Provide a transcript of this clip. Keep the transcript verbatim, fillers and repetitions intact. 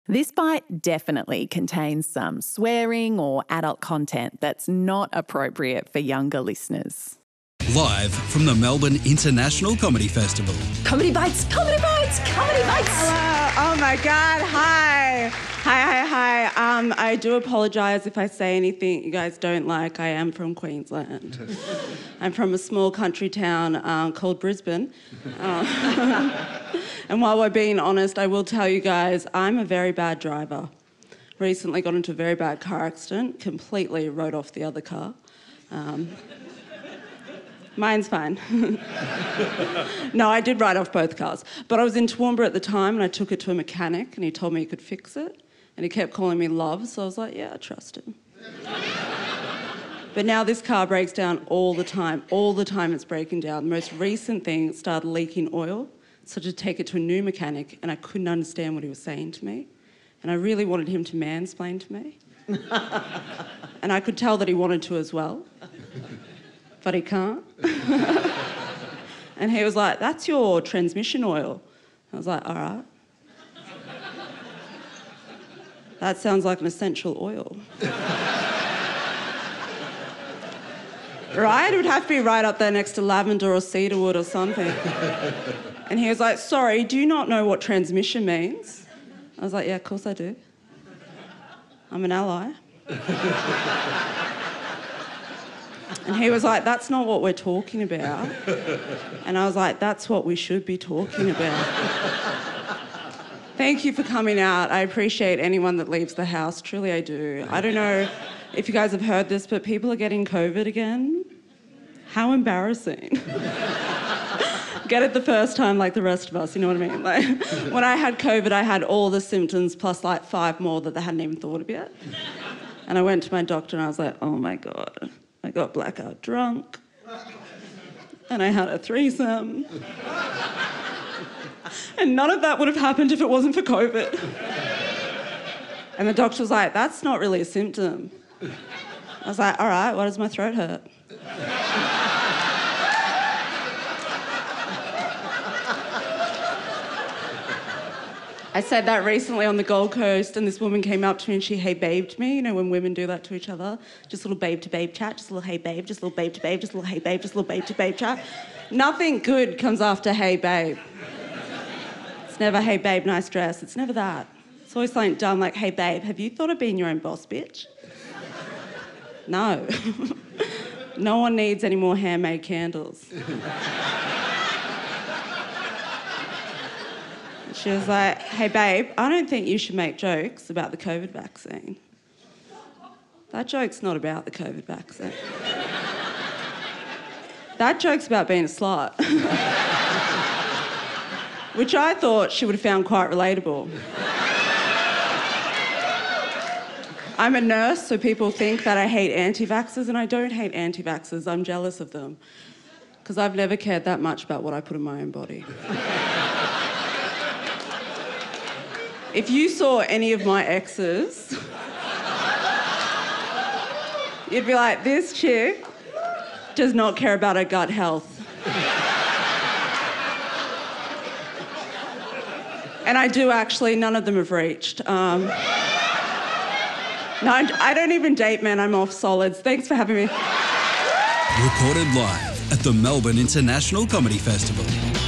This bite definitely contains some swearing or adult content that's not appropriate for younger listeners. Live from the Melbourne International Comedy Festival. Comedy Bites, Comedy Bites, Comedy Bites. Hello. Oh my God. Hi. Hi, hi, hi. Um, I do apologise if I say anything you guys don't like. I am from Queensland. I'm from a small country town uh, called Brisbane. Um, and while we're being honest, I will tell you guys, I'm a very bad driver. Recently got into a very bad car accident, completely wrote off the other car. Um, Mine's fine. No, I did write off both cars. But I was in Toowoomba at the time and I took it to a mechanic and he told me he could fix it. And he kept calling me love, so I was like, yeah, I trust him. But now this car breaks down all the time. All the time it's breaking down. The most recent thing, it started leaking oil. So I had to take it to a new mechanic and I couldn't understand what he was saying to me. And I really wanted him to mansplain to me. And I could tell that he wanted to as well. But he can't. And he was like, that's your transmission oil. I was like, all right. That sounds like an essential oil. Right? It would have to be right up there next to lavender or cedarwood or something. And he was like, sorry, do you not know what transmission means? I was like, yeah, of course I do. I'm an ally. And he was like, that's not what we're talking about. And I was like, that's what we should be talking about. Thank you for coming out. I appreciate anyone that leaves the house. Truly, I do. I don't know if you guys have heard this, but people are getting COVID again. How embarrassing. Get it the first time like the rest of us, you know what I mean? Like, when I had COVID, I had all the symptoms plus like five more that they hadn't even thought of yet. And I went to my doctor and I was like, oh my God. I got blackout drunk, and I had a threesome. And none of that would have happened if it wasn't for COVID. And the doctor was like, that's not really a symptom. I was like, all right, why does my throat hurt? I said that recently on the Gold Coast and this woman came up to me and she hey babed me, you know, when women do that to each other. Just a little babe to babe chat, just a little hey babe, just a little babe to babe, just a little hey babe, just a little babe to babe chat. Nothing good comes after hey babe. It's never hey babe, nice dress. It's never that. It's always something dumb like, hey babe, have you thought of being your own boss, bitch? No. No one needs any more handmade candles. She was like, hey, babe, I don't think you should make jokes about the COVID vaccine. That joke's not about the COVID vaccine. That joke's about being a slut. Which I thought she would have found quite relatable. I'm a nurse, so people think that I hate anti-vaxxers, and I don't hate anti-vaxxers. I'm jealous of them. Because I've never cared that much about what I put in my own body. If you saw any of my exes, you'd be like, this chick does not care about her gut health. And I do actually, none of them have reached. Um, no, I don't even date men, I'm off solids. Thanks for having me. Recorded live at the Melbourne International Comedy Festival.